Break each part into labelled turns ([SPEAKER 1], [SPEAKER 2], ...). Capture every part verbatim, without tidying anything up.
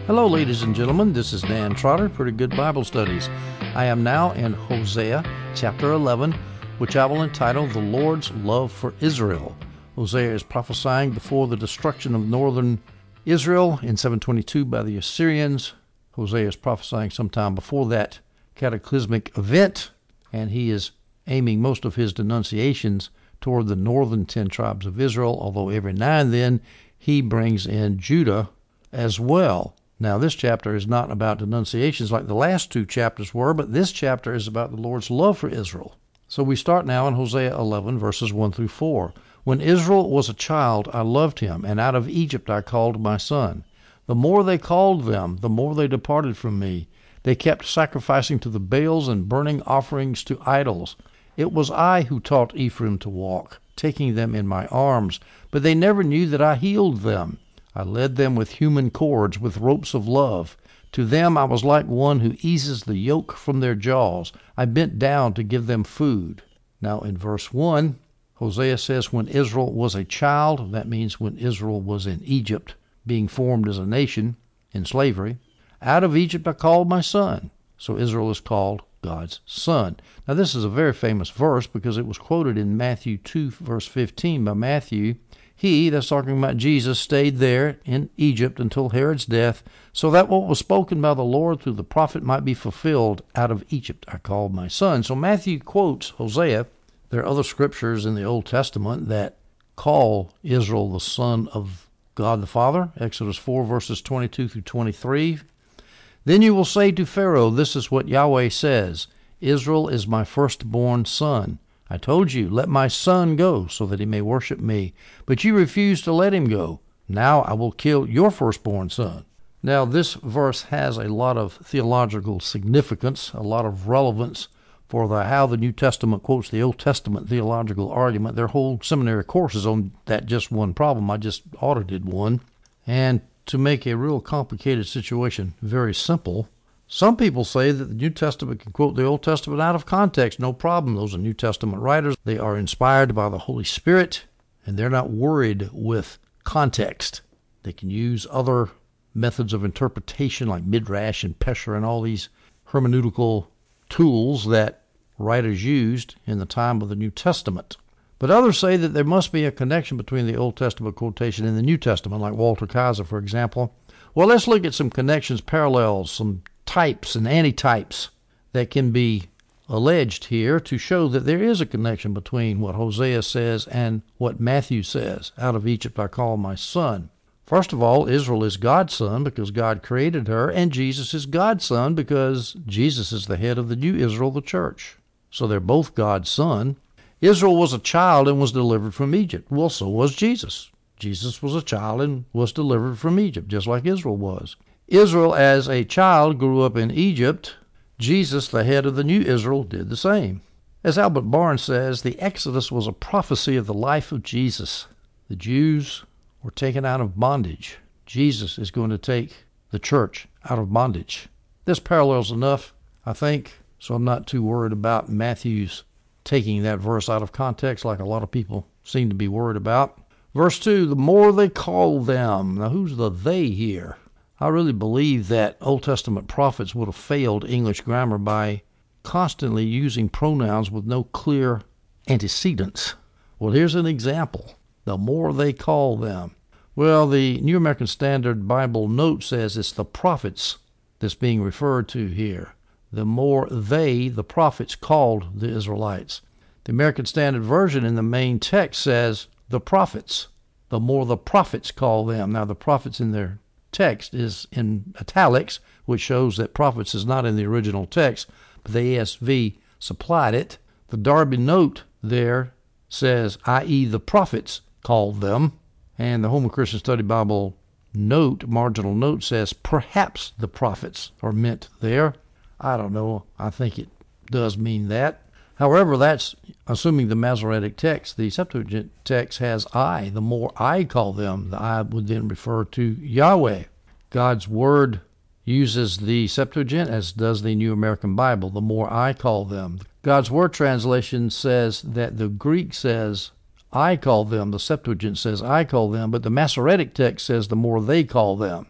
[SPEAKER 1] Hello, ladies and gentlemen. This is Dan Trotter, Pretty Good Bible Studies. I am now in Hosea chapter eleven, which I will entitle The Lord's Love for Israel. Hosea is prophesying before the destruction of northern Israel in seven twenty-two by the Assyrians. Hosea is prophesying sometime before that cataclysmic event, and he is aiming most of his denunciations toward the northern ten tribes of Israel, although every now and then he brings in Judah as well. Now, this chapter is not about denunciations like the last two chapters were, but this chapter is about the Lord's love for Israel. So we start now in Hosea eleven, verses one through four. When Israel was a child, I loved him, and out of Egypt I called my son. The more they called them, the more they departed from me. They kept sacrificing to the Baals and burning offerings to idols. It was I who taught Ephraim to walk, taking them in my arms, but they never knew that I healed them. I led them with human cords, with ropes of love. To them I was like one who eases the yoke from their jaws. I bent down to give them food. Now in verse one, Hosea says, when Israel was a child, that means when Israel was in Egypt, being formed as a nation in slavery, out of Egypt I called my son. So Israel is called God's son. Now this is a very famous verse because it was quoted in Matthew two, verse fifteen by Matthew. He, that's talking about Jesus, stayed there in Egypt until Herod's death, so that what was spoken by the Lord through the prophet might be fulfilled. Out of Egypt I called my son. So Matthew quotes Hosea. There are other scriptures in the Old Testament that call Israel the son of God the Father. Exodus four, verses twenty-two through twenty-three. Then you will say to Pharaoh, this is what Yahweh says, Israel is my firstborn son. I told you, let my son go, so that he may worship me. But you refused to let him go. Now I will kill your firstborn son. Now this verse has a lot of theological significance, a lot of relevance for the how the New Testament quotes the Old Testament theological argument. There are whole seminary courses on that just one problem. I just audited one. And to make a real complicated situation very simple, some people say that the New Testament can quote the Old Testament out of context. No problem. Those are New Testament writers. They are inspired by the Holy Spirit, and they're not worried with context. They can use other methods of interpretation like Midrash and Pesher and all these hermeneutical tools that writers used in the time of the New Testament. But others say that there must be a connection between the Old Testament quotation and the New Testament, like Walter Kaiser, for example. Well, let's look at some connections, parallels, some types and antitypes that can be alleged here to show that there is a connection between what Hosea says and what Matthew says. Out of Egypt I call my son. First of all, Israel is God's son because God created her, and Jesus is God's son because Jesus is the head of the new Israel, the church. So they're both God's son. Israel was a child and was delivered from Egypt. Well, so was Jesus. Jesus was a child and was delivered from Egypt, just like Israel was. Israel as a child grew up in Egypt. Jesus, the head of the new Israel, did the same. As Albert Barnes says, the Exodus was a prophecy of the life of Jesus. The Jews were taken out of bondage. Jesus is going to take the church out of bondage. This parallels enough, I think, so I'm not too worried about Matthew's taking that verse out of context like a lot of people seem to be worried about. Verse two, the more they call them. Now, who's the they here? I really believe that Old Testament prophets would have failed English grammar by constantly using pronouns with no clear antecedents. Well, here's an example. The more they call them. Well, the New American Standard Bible note says it's the prophets that's being referred to here. The more they, the prophets, called the Israelites. The American Standard Version in the main text says the prophets. The more the prophets call them. Now, the prophets in their text is in italics, which shows that prophets is not in the original text, but the E S V supplied it. The Darby note there says, that is the prophets called them, and the Holman Christian Study Bible note, marginal note, says perhaps the prophets are meant there. I don't know. I think it does mean that. However, that's assuming the Masoretic text. The Septuagint text has I. The more I call them, the I would then refer to Yahweh. God's Word uses the Septuagint, as does the New American Bible. The more I call them. God's Word translation says that the Greek says I call them. The Septuagint says I call them. But the Masoretic text says the more they call them.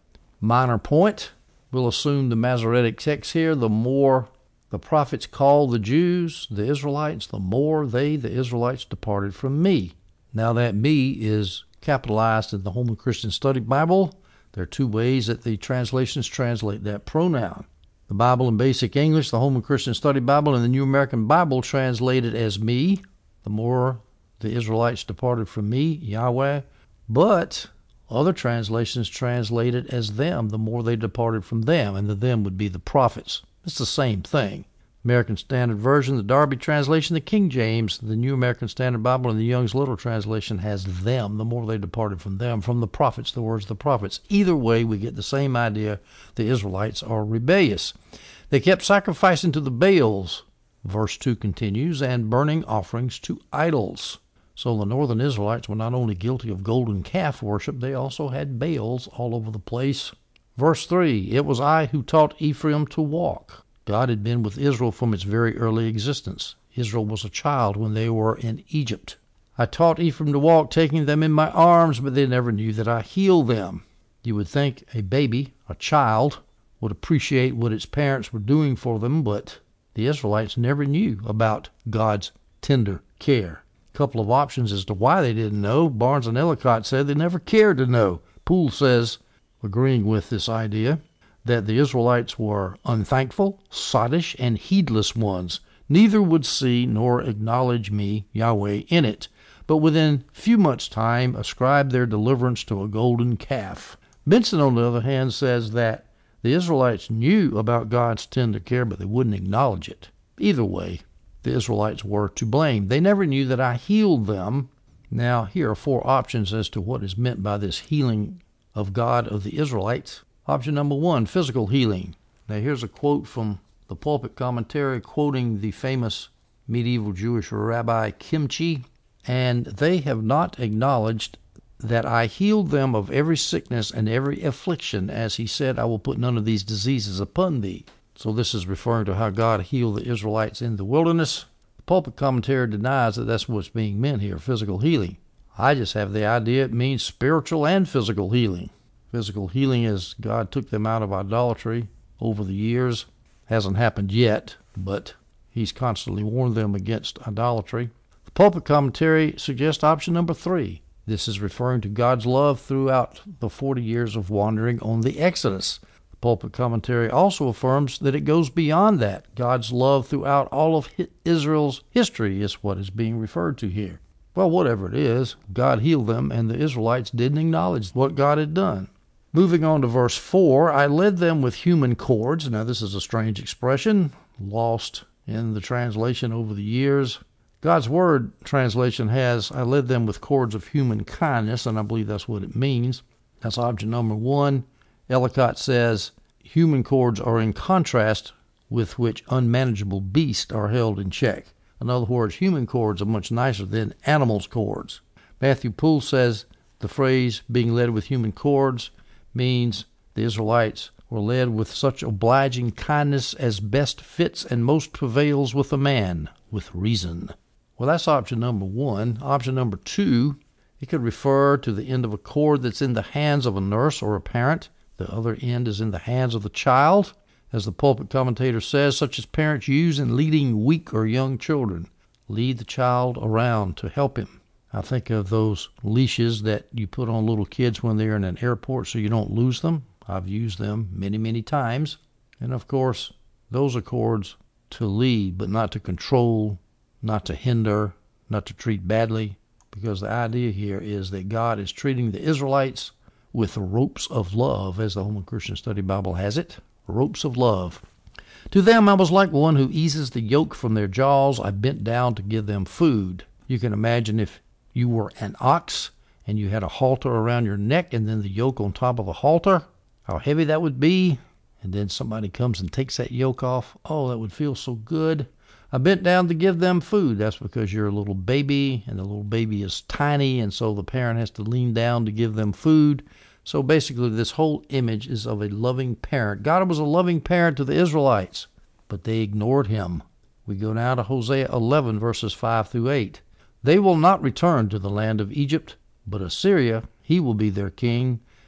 [SPEAKER 1] Minor point, we'll assume the Masoretic text here, the more the prophets called the Jews, the Israelites, the more they, the Israelites, departed from me. Now that me is capitalized in the Holman Christian Study Bible. There are two ways that the translations translate that pronoun. The Bible in Basic English, the Holman Christian Study Bible, and the New American Bible translate it as me, the more the Israelites departed from me, Yahweh. But other translations translate it as them, the more they departed from them, and the them would be the prophets. It's the same thing. American Standard Version, the Darby translation, the King James, the New American Standard Bible, and the Young's Literal translation has them, the more they departed from them, from the prophets, the words of the prophets. Either way, we get the same idea. The Israelites are rebellious. They kept sacrificing to the Baals, verse two continues, and burning offerings to idols. So the northern Israelites were not only guilty of golden calf worship, they also had Baals all over the place. Verse three, it was I who taught Ephraim to walk. God had been with Israel from its very early existence. Israel was a child when they were in Egypt. I taught Ephraim to walk, taking them in my arms, but they never knew that I healed them. You would think a baby, a child, would appreciate what its parents were doing for them, but the Israelites never knew about God's tender care. A couple of options as to why they didn't know. Barnes and Ellicott said they never cared to know. Poole says, agreeing with this idea, that the Israelites were unthankful, sottish, and heedless ones. Neither would see nor acknowledge me, Yahweh, in it, but within few months' time ascribed their deliverance to a golden calf. Benson, on the other hand, says that the Israelites knew about God's tender care, but they wouldn't acknowledge it. Either way, the Israelites were to blame. They never knew that I healed them. Now, here are four options as to what is meant by this healing of God of the Israelites. Option number one, physical healing. Now here's a quote from the Pulpit Commentary quoting the famous medieval Jewish Rabbi Kimchi, and they have not acknowledged that I healed them of every sickness and every affliction, as he said, I will put none of these diseases upon thee. So this is referring to how God healed the Israelites in the wilderness. The Pulpit Commentary denies that that's what's being meant here, physical healing. I just have the idea it means spiritual and physical healing. Physical healing as God took them out of idolatry over the years. Hasn't happened yet, but he's constantly warned them against idolatry. The Pulpit Commentary suggests option number three. This is referring to God's love throughout the forty years of wandering on the Exodus. The Pulpit Commentary also affirms that it goes beyond that. God's love throughout all of Israel's history is what is being referred to here. Well, whatever it is, God healed them, and the Israelites didn't acknowledge what God had done. Moving on to verse four, I led them with human cords. Now, this is a strange expression, lost in the translation over the years. God's Word translation has, I led them with cords of human kindness, and I believe that's what it means. That's option number one. Ellicott says, human cords are in contrast with which unmanageable beasts are held in check. In other words, human cords are much nicer than animals' cords. Matthew Poole says the phrase being led with human cords means the Israelites were led with such obliging kindness as best fits and most prevails with a man, with reason. Well, that's option number one. Option number two, it could refer to the end of a cord that's in the hands of a nurse or a parent. The other end is in the hands of the child. As the Pulpit Commentator says, such as parents use in leading weak or young children. Lead the child around to help him. I think of those leashes that you put on little kids when they're in an airport so you don't lose them. I've used them many, many times. And of course, those are cords to lead, but not to control, not to hinder, not to treat badly, because the idea here is that God is treating the Israelites with ropes of love, as the Holman Christian Study Bible has it, ropes of love. To them I was like one who eases the yoke from their jaws. I bent down to give them food. You can imagine if you were an ox and you had a halter around your neck and then the yoke on top of the halter, how heavy that would be. And then somebody comes and takes that yoke off. Oh, that would feel so good. I bent down to give them food. That's because you're a little baby and the little baby is tiny, and so the parent has to lean down to give them food. So basically this whole image is of a loving parent. God was a loving parent to the Israelites, but they ignored him. We go now to Hosea eleven, verses five through eight. They will not return to the land of Egypt, but Assyria, he will be their king.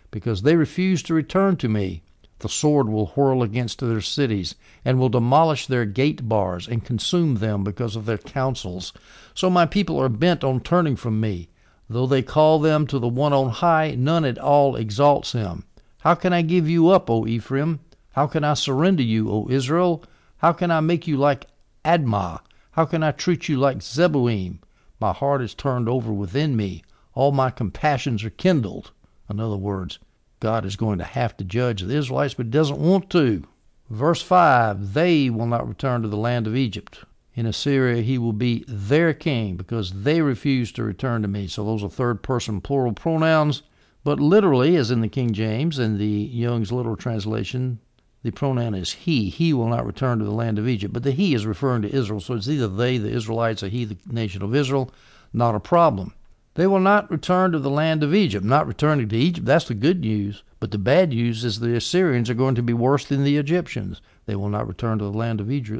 [SPEAKER 1] because they refuse to return to me. The sword will whirl against their cities, and will demolish their gate bars, and consume them because of their counsels. So my people are bent on turning from me. Though they call them to the one on high, none at all exalts him. How can I give you up, O Ephraim? How can I surrender you, O Israel? How can I make you like Admah? How can I treat you like Zeboim? My heart is turned over within me. All my compassions are kindled. In other words, God is going to have to judge the Israelites, but he doesn't want to. Verse five, they will not return to the land of Egypt. In Assyria he will be their king, because they refuse to return to me. So those are third-person plural pronouns. But literally, as in the King James and the Young's Literal Translation, the pronoun is he. He will not return to the land of Egypt. But the he is referring to Israel. So it's either they, the Israelites, or he, the nation of Israel. Not a problem. They will not return to the land of Egypt. Not returning to Egypt, that's the good news. But the bad news is the Assyrians are going to be worse than the Egyptians. They will not return to the land of Egypt.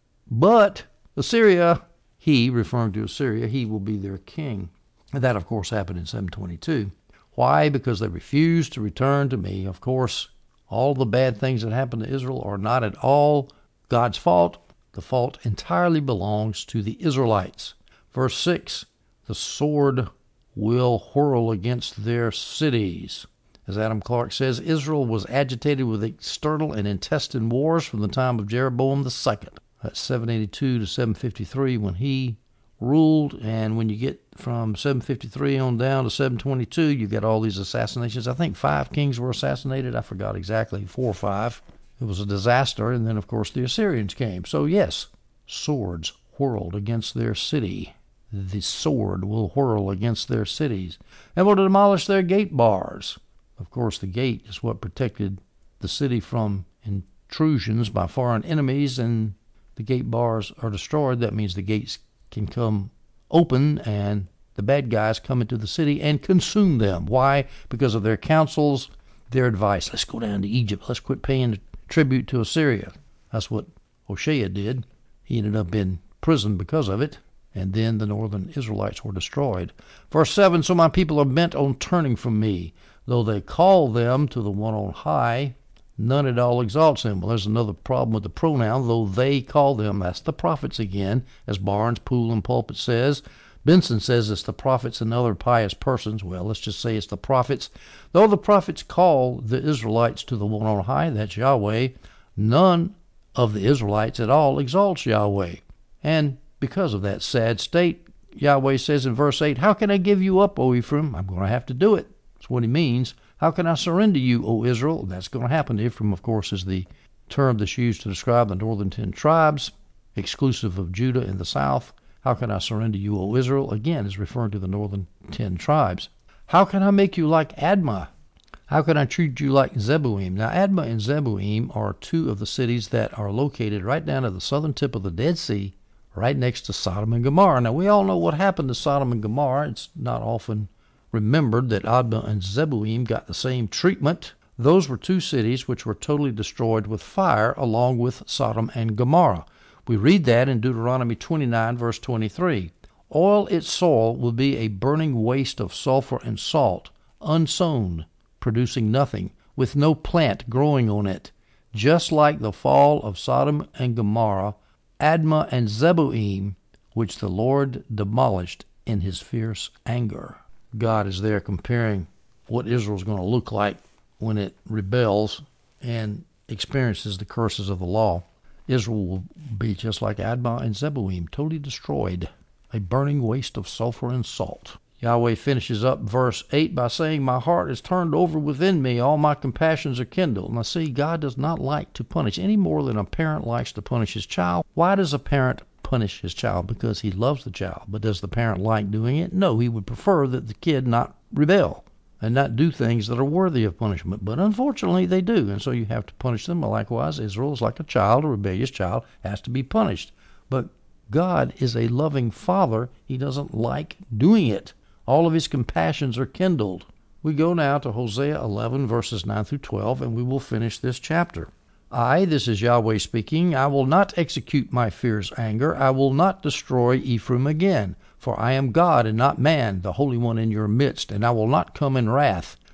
[SPEAKER 1] But Assyria, he, referring to Assyria, he will be their king. And that, of course, happened in seven twenty-two. Why? Because they refused to return to me. Of course, all the bad things that happened to Israel are not at all God's fault. The fault entirely belongs to the Israelites. Verse six, the sword will whirl against their cities. As Adam Clarke says, Israel was agitated with external and intestine wars from the time of Jeroboam the second. That's seven eighty-two to seven fifty-three when he ruled, and when you get from seven fifty-three on down to seven twenty-two, you get all these assassinations. I think five kings were assassinated. I forgot exactly, four or five. It was a disaster, and then, of course, the Assyrians came. So, yes, swords whirled against their city. The sword will whirl against their cities and will demolish their gate bars. Of course, the gate is what protected the city from intrusions by foreign enemies, and the gate bars are destroyed. That means the gates can come open and the bad guys come into the city and consume them. Why? Because of their counsels, their advice. Let's go down to Egypt. Let's quit paying tribute to Assyria. That's what Hoshea did. He ended up in prison because of it. And then the northern Israelites were destroyed. Verse seven, so my people are bent on turning from me. Though they call them to the one on high, none at all exalts him. Well, there's another problem with the pronoun, though they call them. That's the prophets again, as Barnes, Poole, and Pulpit says. Benson says it's the prophets and other pious persons. Well, let's just say it's the prophets. Though the prophets call the Israelites to the one on high, that's Yahweh, none of the Israelites at all exalts Yahweh. And because of that sad state, Yahweh says in verse eight, how can I give you up, O Ephraim? I'm going to have to do it. That's what he means. How can I surrender you, O Israel? That's going to happen. Ephraim, of course, is the term that's used to describe the northern ten tribes, exclusive of Judah in the south. How can I surrender you, O Israel? Again, is referring to the northern ten tribes. How can I make you like Admah? How can I treat you like Zeboim? Now, Admah and Zeboim are two of the cities that are located right down at the southern tip of the Dead Sea, right next to Sodom and Gomorrah. Now, we all know what happened to Sodom and Gomorrah. It's not often remembered that Admah and Zeboim got the same treatment. Those were two cities which were totally destroyed with fire, along with Sodom and Gomorrah. We read that in Deuteronomy twenty-nine, verse twenty-three. All its soil will be a burning waste of sulfur and salt, unsown, producing nothing, with no plant growing on it. Just like the fall of Sodom and Gomorrah, Admah and Zeboim, which the Lord demolished in his fierce anger. God is there comparing what Israel's going to look like when it rebels and experiences the curses of the law. Israel will be just like Admah and Zeboim, totally destroyed, a burning waste of sulfur and salt. Yahweh finishes up verse eight by saying, my heart is turned over within me, all my compassions are kindled. Now see, God does not like to punish any more than a parent likes to punish his child. Why does a parent punish his child? Because he loves the child. But does the parent like doing it? No, he would prefer that the kid not rebel and not do things that are worthy of punishment. But unfortunately, they do, and so you have to punish them. Likewise, Israel is like a child, a rebellious child, has to be punished. But God is a loving father. He doesn't like doing it. All of his compassions are kindled. We go now to Hosea eleven, verses nine through twelve, and we will finish this chapter. I, this is Yahweh speaking, I will not execute my fierce anger. I will not destroy Ephraim again. For I am God and not man, the Holy One in your midst, and I will not come in wrath.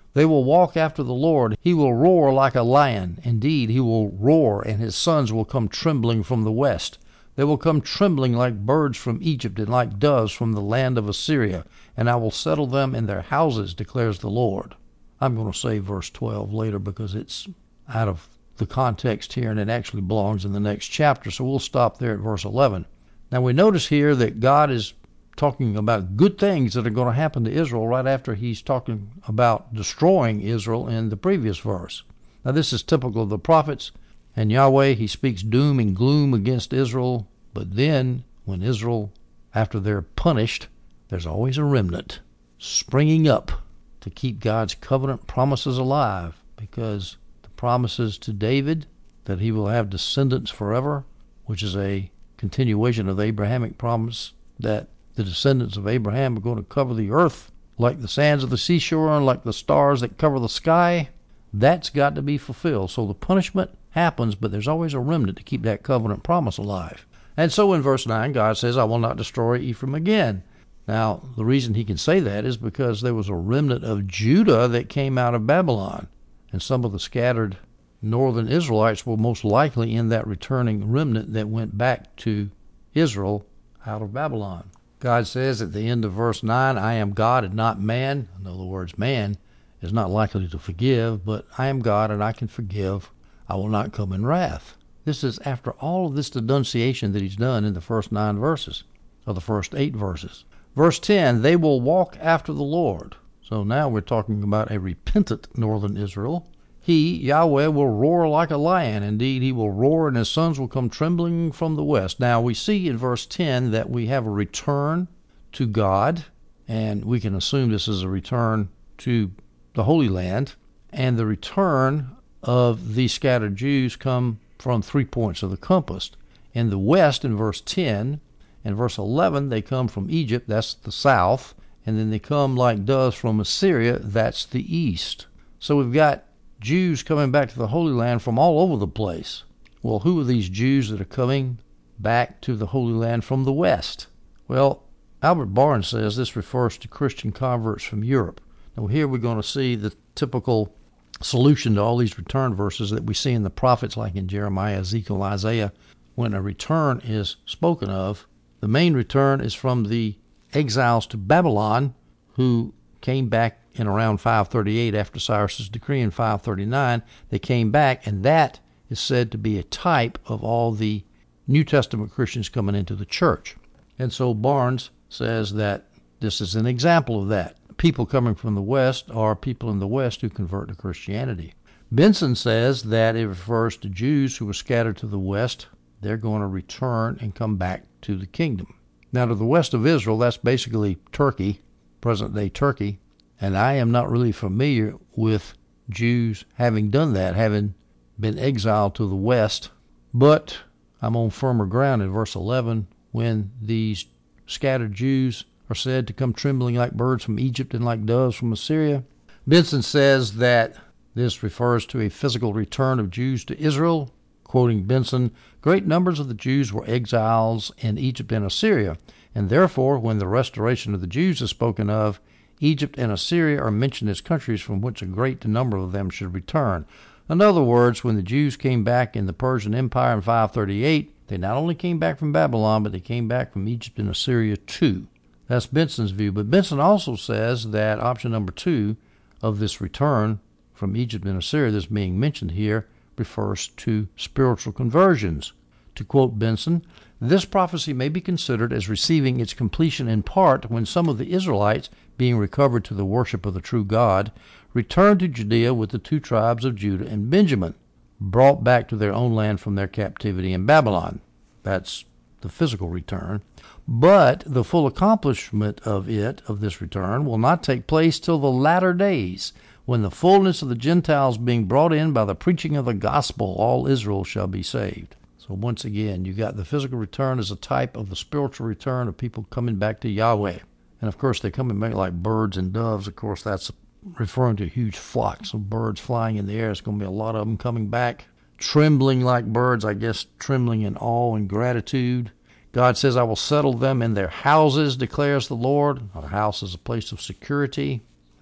[SPEAKER 1] They will walk after the Lord. He will roar like a lion. Indeed, he will roar, and his sons will come trembling from the west. They will come trembling like birds from Egypt and like doves from the land of Assyria, and I will settle them in their houses, declares the Lord. I'm going to say verse twelve later because it's out of the context here, and it actually belongs in the next chapter, so we'll stop there at verse eleven. Now we notice here that God is talking about good things that are going to happen to Israel right after he's talking about destroying Israel in the previous verse. Now this is typical of the prophets, and Yahweh, he speaks doom and gloom against Israel, but then when Israel, after they're punished, there's always a remnant springing up to keep God's covenant promises alive, because the promises to David that he will have descendants forever, which is a continuation of the Abrahamic promise that the descendants of Abraham are going to cover the earth like the sands of the seashore and like the stars that cover the sky. That's got to be fulfilled. So the punishment happens, but there's always a remnant to keep that covenant promise alive. And so in verse nine, God says, I will not destroy Ephraim again. Now, the reason he can say that is because there was a remnant of Judah that came out of Babylon, and some of the scattered northern Israelites were most likely in that returning remnant that went back to Israel out of Babylon. God says at the end of verse nine, I am God and not man. In other words, man is not likely to forgive, but I am God and I can forgive. I will not come in wrath. This is after all of this denunciation that he's done in the first nine verses, or the first eight verses. Verse ten, they will walk after the Lord. So now we're talking about a repentant northern Israel. He, Yahweh, will roar like a lion. Indeed, he will roar, and his sons will come trembling from the west. Now, we see in verse ten that we have a return to God, and we can assume this is a return to the Holy Land. And the return of these scattered Jews come from three points of the compass. In the west, in verse ten, and verse eleven, they come from Egypt, that's the south, and then they come like doves from Assyria, that's the east. So we've got Jews coming back to the Holy Land from all over the place. Well, who are these Jews that are coming back to the Holy Land from the west? Well, Albert Barnes says this refers to Christian converts from Europe. Now here we're going to see the typical solution to all these return verses that we see in the prophets, like in Jeremiah, Ezekiel, Isaiah. When a return is spoken of, the main return is from the exiles to Babylon who came back in around five thirty-eight after Cyrus's decree in five thirty-nine. They came back, and that is said to be a type of all the New Testament Christians coming into the church. And so Barnes says that this is an example of that. People coming from the West are people in the West who convert to Christianity. Benson says that it refers to Jews who were scattered to the West. They're going to return and come back to the kingdom. Now, to the west of Israel, that's basically Turkey, present-day Turkey. And I am not really familiar with Jews having done that, having been exiled to the west. But I'm on firmer ground in verse eleven when these scattered Jews are said to come trembling like birds from Egypt and like doves from Assyria. Benson says that this refers to a physical return of Jews to Israel. Quoting Benson, great numbers of the Jews were exiles in Egypt and Assyria, and therefore when the restoration of the Jews is spoken of, Egypt and Assyria are mentioned as countries from which a great number of them should return. In other words, when the Jews came back in the Persian Empire in five thirty-eight, they not only came back from Babylon, but they came back from Egypt and Assyria too. That's Benson's view. But Benson also says that option number two of this return from Egypt and Assyria that's being mentioned here refers to spiritual conversions. To quote Benson, this prophecy may be considered as receiving its completion in part when some of the Israelites, being recovered to the worship of the true God, returned to Judea with the two tribes of Judah and Benjamin, brought back to their own land from their captivity in Babylon. That's the physical return. But the full accomplishment of it, of this return, will not take place till the latter days, when the fullness of the Gentiles being brought in by the preaching of the gospel, all Israel shall be saved. So once again, you got the physical return as a type of the spiritual return of people coming back to Yahweh. And of course, they're coming back like birds and doves. Of course, that's referring to huge flocks of birds flying in the air. It's going to be a lot of them coming back, trembling like birds, I guess, trembling in awe and gratitude. God says, I will settle them in their houses, declares the Lord. A house is a place of security.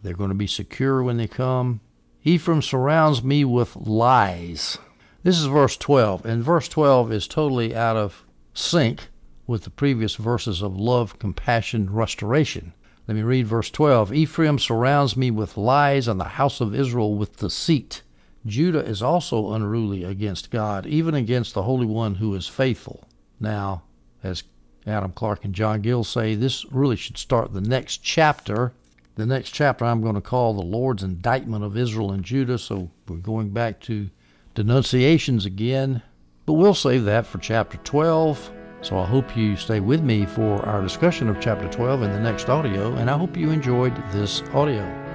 [SPEAKER 1] They're going to be secure when they come. Ephraim surrounds me with lies. This is verse twelve, and verse twelve is totally out of sync with the previous verses of love, compassion, restoration. Let me read verse twelve. Ephraim surrounds me with lies, and the house of Israel with deceit. Judah is also unruly against God, even against the Holy One who is faithful. Now, as Adam Clarke and John Gill say, this really should start the next chapter. The next chapter I'm going to call the Lord's indictment of Israel and Judah, so we're going back to denunciations again. But we'll save that for chapter twelve. So I hope you stay with me for our discussion of chapter twelve in the next audio, and I hope you enjoyed this audio.